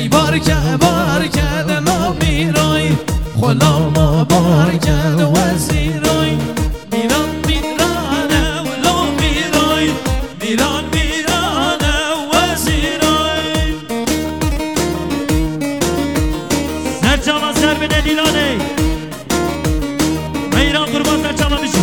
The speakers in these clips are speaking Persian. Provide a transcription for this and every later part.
ای بارکه بارکه دلا میرای خلا ما بارکه وزیرای میران میرانه ولو میرای میران میرانه وزیرای سرچاما سر بده دیلانه میران قربان سرچاما بشی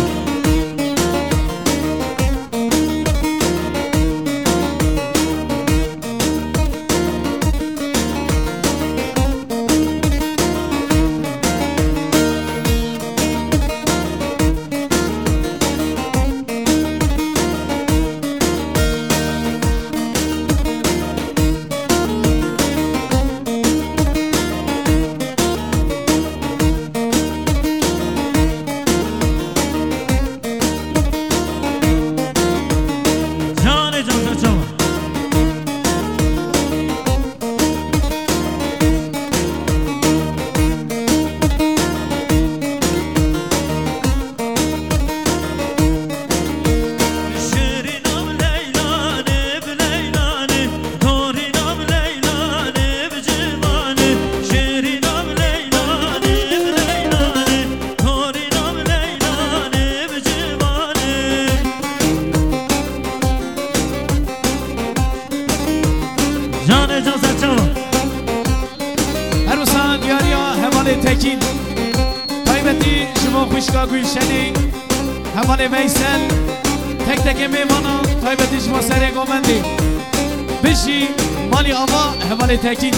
تکین تایبتی شما خوشگاه گوشنی حوال ویسل تک تک میمانا تایبتی شما سر گومندی بشی مالی آوا حوال تکین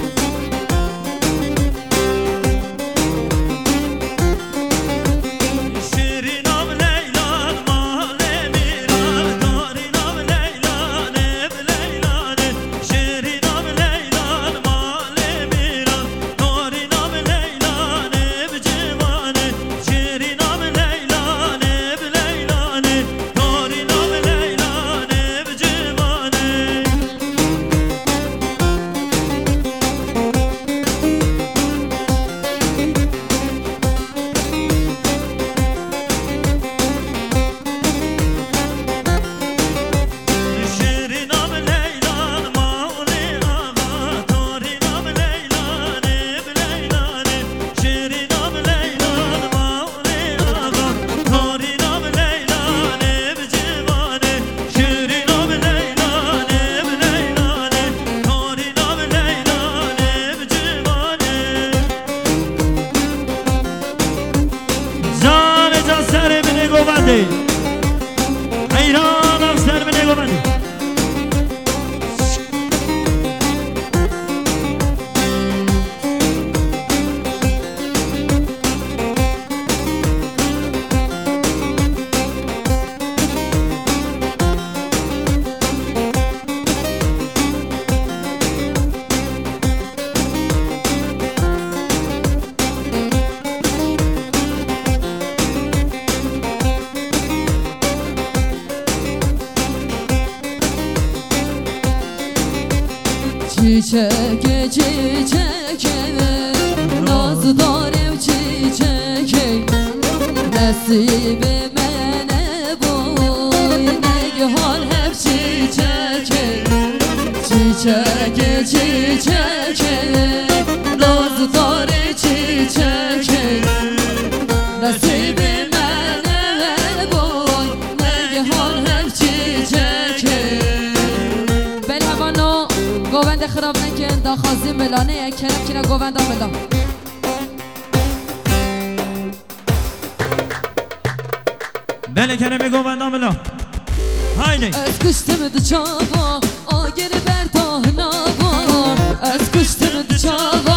ایران سر به نگومندی Çiçek çiçek nazı darım çiçek nasibime ne boy ne hal hep çiçek çiçek çiçek nazı darım çiçek nasibime ne boy ne hal hep çiçek belhavano گووند خراب نکن دا خازی ملانه کرم کنه گووند آملا بله کنه گووند آملا هایده از کشتم دو چاوا آگر بر تا نوا از کشتم دو چاوا